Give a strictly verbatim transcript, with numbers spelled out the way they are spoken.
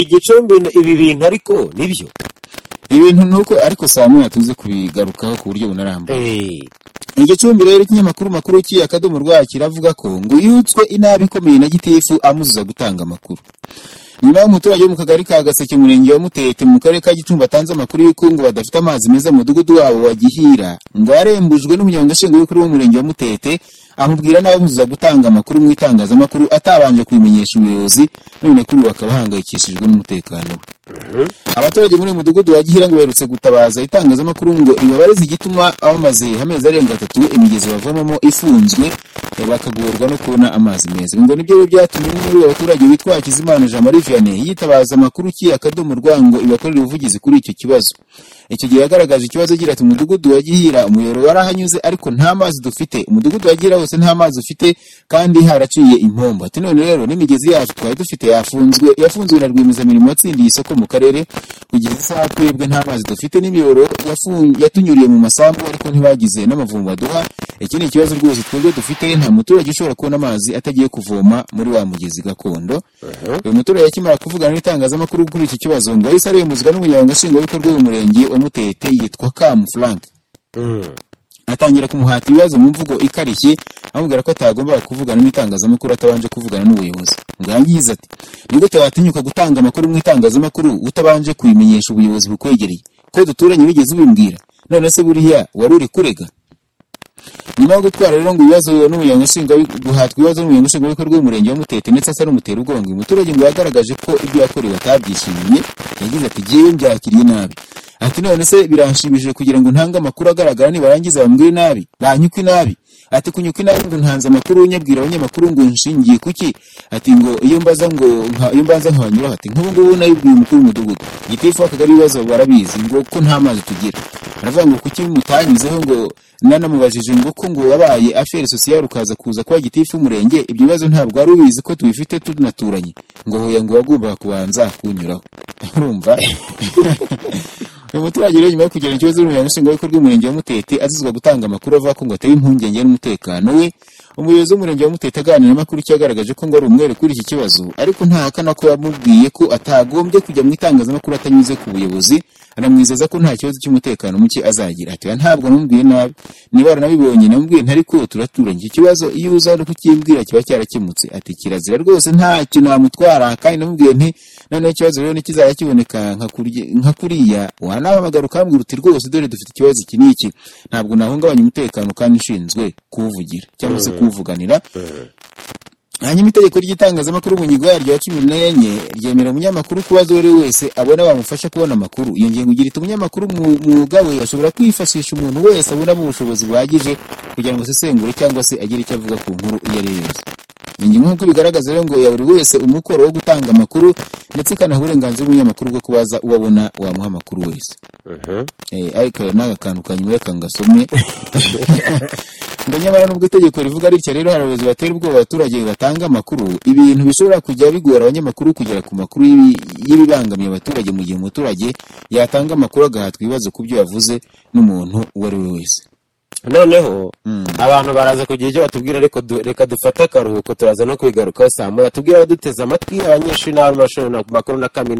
igicumbi ibi bintu ariko nibyo ibintu nuko ariko saa moya tuze kubigarukaho ku buryo bunarambuye. eh Igicumbi rero ikinyamakuru makuru ki akadomo rwa kiravuga ko ngo yutswe inabi ikomeye na gitifu amuzuza gutanga amakuru. Nyuma y'umuturage wo mu kagari ka Gaseke murenge wa Mutete mu karere ka Gicumbi atanze amakuru y'uko ngo badafite amazi meza mu mudugudu wabo wa Gihira ngo yarembujwe n'umunyamabanga nshingwabikorwa w'umurenge wa Mutete amubwira nawe muzuza gutanga amakuru mu itangazamakuru atabanje kubimenyesha ubuyobozi none kuri bakaba hangayikishijwe n'umutekano. Abaturage muri mudugudu wa Gihira ngo baherutse gutabaza itangazamakuru ngo ibabarize igituma abamaze hameze arenga atatu imigezi bavamamo ifunzwe bakagorwa no kubona amazi meza. Ngo nibyo byatumye muri abaturage witwa Hakizimana Jean Marie Vianney yitabaza amakuru ki akadomo rwango ibakorera ubuvugizi kuri icyo kibazo. Icyo gihe yagaragaje ikibazo agira ati umudugudu wa Gihira umuyoro warahanyuze ariko nta mazi dufite, umudugudu wa Gihira wose nta mazi ufite kandi haraciye impombo. Ati none rero n'imigezi yacu twari dufite yafunzwe yafunzwe na rwiyemezamirimo watsindiye isoko mu karere kugeza isaha twebwe nta mazi dufite n'imiyoro yatunyuriye mu masambu ariko ntibagize n'amavumba duha. Iki ni ikibazo rwose twebwe dufite, nta muturage ushobora kubona amazi atagiye kuvoma muri wa mugezi gakondo. Uyu muturage yakimara kuvugana n'itangazamakuru kuri iki kibazo ngo yahise aremuzwa n'umunyamabanga nshingwabikorwa w'umurenge wa Mutete yitwa Kamu Frank. Atangira kumuhata ibibazo mu mvugo ikarishye amubwira ko atagomba kuvugana n'itangazamakuru atabanje kuvugana n'ubuyobozi. Ngo yangize ati nigute watinyuka gutanga amakuru mu itangazamakuru utabanje kubimenyesha ubuyobozi bukwegereye ko duturanye bigeze ubimbwira none se buriya wari uri kurega. Nyuma yo gutwara rero ngo ibibazo n'umunyamabanga nshingwabikorwa guhatwa ibibazo n'umunyamabanga nshingwabikorwa w'umurenge wa Mutete ndetse asa n'umutera ubwongo umuturage ngo yagaragaje ko ibyo yakorewe atabyishimiye. Yagize ati giye mbyakiriye nabi. Ati none se biranshimishije kugira ngo ntanga amakuru agaragara nibarangiza bambwire nabi banyuka inabi. Ati kunyuka inabi ngo ntanze amakuru nyabwira abanyamakuru ngo nshingiye kuki. Ati ngo iyo mbaza ngo iyo mbanza nkabanyura ati nk'ubu ngubu nayibwiye umukuru w'umudugudu gitifu akagari ibibazo barabizi ngo ko nta mazi tugira. Aravuga ngo kuki mutanyuzeho ngo nanamubajije ngo ko ngo wabaye affaire sociale ukaza kuza kwa gitifu umurenge ibyo bibazo ntabwo ari ubizi ko tubifite tunaturanye ngo hoya ngo wagomba kubanza kunyuraho. Urumva uyu muturage rero nyuma yo kugira ikibazo n'umunyamabanga nshingwabikorwa w'umurenge wa Mutete azizwa gutanga amakuru avuga ko ngo ateye impungenge n'umutekano we. Umuyobozi w'umurenge wa Mutete aganira n'amakuru cyagaragaje ko ngo ari umwere kuri iki kibazo ariko ntahakana ko yamubwiye ko atagombye kujya mu itangazamakuru atanyuze ku buyobozi. Anamwizeza ko nta kibazo cy'umutekano muke azagira. Ati ntabwo namubwiye nabi niba baranabibonye namubwiye ntari ko turaturanye iki kibazo iyo uza no kukimbwira kiba cyarakemutse. Ati kirazira rwose ntacyo namutwara kandi namubwiye nti none ikibazo rero nikizajya kiboneka nka kuriya wanahamagara ukambwira uti rwose dore dufite ikibazo iki n'iki ntabwo nahungabanya umutekano kandi nshinzwe kuvugira cyangwa se kuvuganira. Hanyuma itegeko ry'itangazamakuru mu nyigo yaryo ya cumi n'enye ryemera umunyamakuru kubaza uwo wese abona bamufasha kubona amakuru. Iyo ngingo igira iti umunyamakuru mwuga we ashobora kwifashisha umuntu wese abonamo ubushobozi buhagije kugira ngo asesengure cyangwa se agire icyo avuga ku nkuru iyo ari yo yose. Ingingo nk'uko bigaragaza rero ngo ya buri wese umukoro wo gutanga amakuru ndetse ikanaha uburenganzira bw'umunyamakuru bwo kubaza uwabona wamuha amakuru wese. Eh ariko naga kantu kanyuma kangasomye. Ngo nyamara nubwo itegeko rivuga ritya rero hari abayobozi batera ubwoba abaturage batanga amakuru ibintu bishobora kujya bigora abanyamakuru kugera ku makuru y'ibibangamiye abaturage mu gihe umuturage yatanga amakuru agahatwa ibibazo ku byo yavuze n'umuntu uwo ari we wese. Noneho abantu baraza kugira icyo batubwira ariko reka dufate akaruhuko turaza no kwigarukaho saa moya tubwira abaduteze amatwi abanyeshuri n'abamashuri makuru na kaminuza